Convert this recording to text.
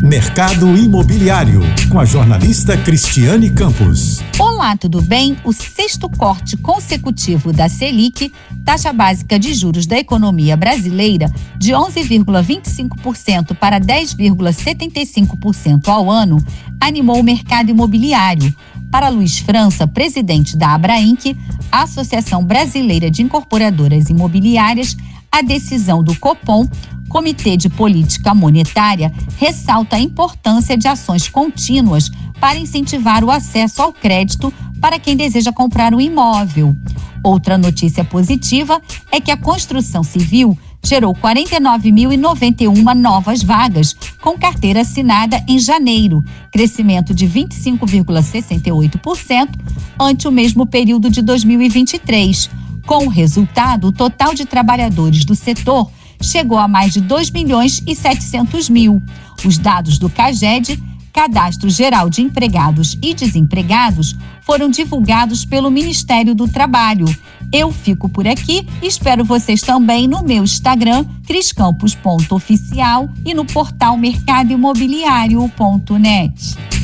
Mercado Imobiliário, com a jornalista Cristiane Campos. Olá, tudo bem? O sexto corte consecutivo da Selic, taxa básica de juros da economia brasileira, de 11,25% para 10,75% ao ano, animou o mercado imobiliário. Para Luiz França, presidente da Abrainc, a Associação Brasileira de Incorporadoras Imobiliárias, a decisão do Copom, Comitê de Política Monetária, ressalta a importância de ações contínuas para incentivar o acesso ao crédito para quem deseja comprar um imóvel. Outra notícia positiva é que a construção civil gerou 49.091 novas vagas, com carteira assinada em janeiro, crescimento de 25,68% ante o mesmo período de 2023. Com o resultado, o total de trabalhadores do setor chegou a mais de 2.700.000. Os dados do CAGED, Cadastro Geral de Empregados e Desempregados, foram divulgados pelo Ministério do Trabalho. Eu fico por aqui, espero vocês também no meu Instagram, criscampos.oficial, e no portal mercadoimobiliario.net.